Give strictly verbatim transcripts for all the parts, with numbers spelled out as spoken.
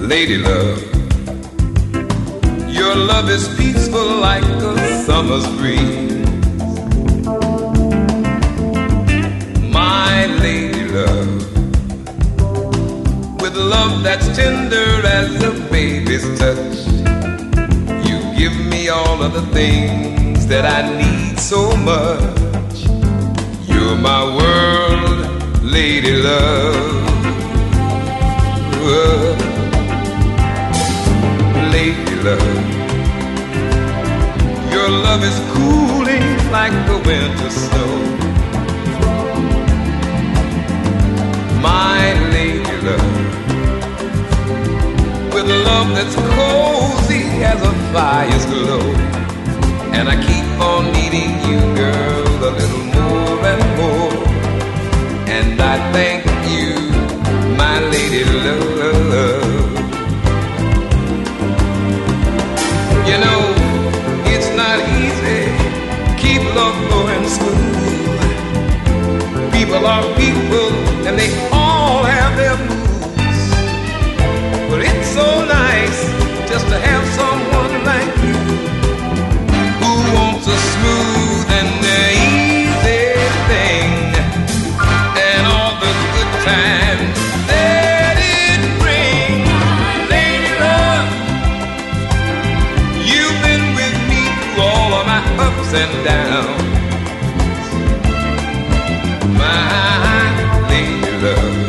lady love. Your love is peaceful like a summer's breeze. My lady love, with love that's tender as a baby's touch, you give me all of the things that I need so much. You're my world, lady love. Lady love, your love is cooling like the winter snow. My lady love, with love that's cozy as a fire's glow. And I keep on needing you, girl, a little more and more. And I thank you, my lady love. You know, it's not easy, keep love going smooth. People are people, and they all have their moods. But it's so nice just to have someone like you, who wants a smooth and easy thing, and all the good times that it brings. Lady love, you've been with me through all of my ups and downs. My lady love,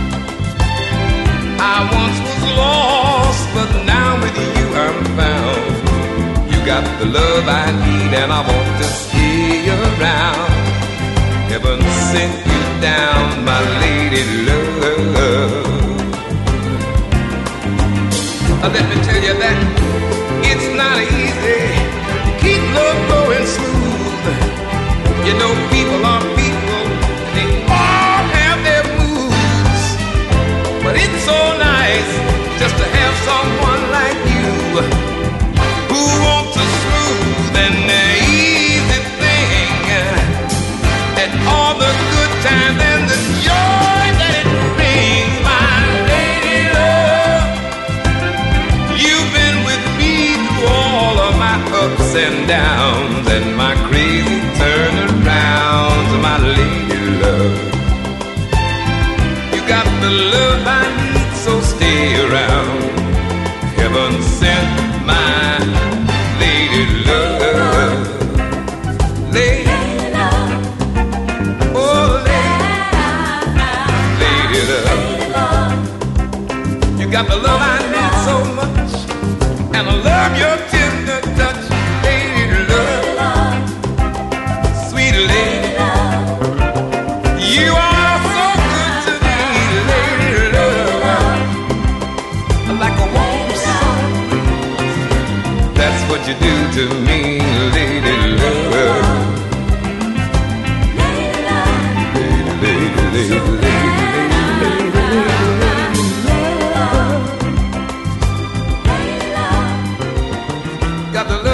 I once was lost, but now with you I'm found. You got the love I need, and I want to stay around. Heaven sent you down, my lady love. Now let me tell you that it's not easy to keep love going smooth. You know, people are people, and they all have their moods. But it's so nice just to have someone like you, who wants a smooth and easy thing, and all the good times and the joy that it brings. My lady love, you've been with me through all of my ups and downs, and my crazy turnarounds. My lady love, you got the love I need, so stay around. Heaven sent my lady love. Lady love, oh lady, lady love, you got the love I need so much, and I love your tender touch. Lady love, sweet lady, you are so good to me. Lady love, like a warm sun, that's what you do to me. Lady love, lady, lady, lady, lady, got the love